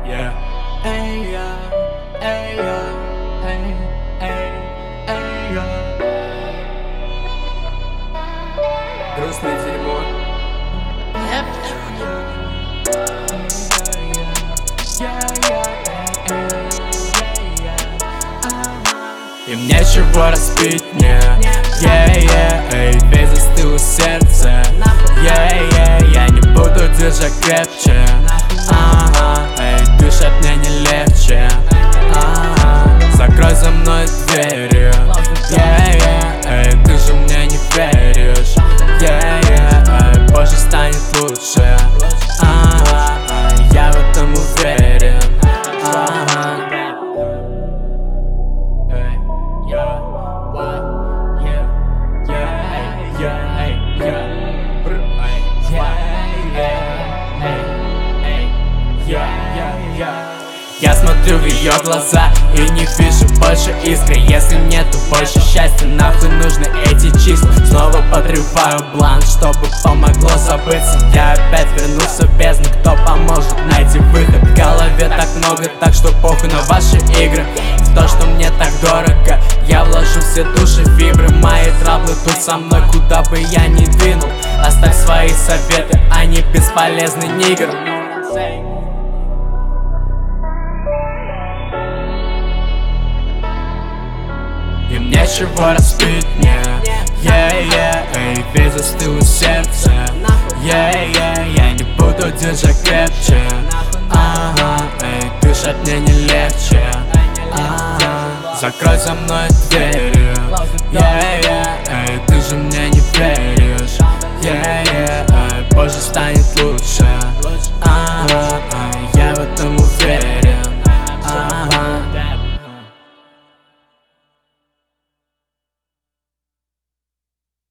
Yeah. Эй, я, эй, я, эй, эй, эй, я. Грустное дерьмо. Им нечего распить мне. Эй, весь застыло сердце. Я не буду держать крепче. Эй, дышать мне не легче. Закрой за мной двери. Эй, ты же мне не веришь. Позже станет лучше. Я в этом уверен. Я смотрю в ее глаза и не вижу больше искры. Если нету больше счастья, нахуй нужны эти числа. Снова подрываю бланк, чтобы помогло забыться. Я опять вернулся в бездну, кто поможет найти выход. В голове так много, так что похуй на ваши игры. В то, что мне так дорого, я вложу все души, фибры. Мои траблы тут со мной, куда бы я ни двинул. Оставь свои советы, они бесполезны, нигер. Им нечего распить мне. Эй, ведь застыло сердце. Я не буду держать крепче. Эй, дышать мне не легче. Закрой за мной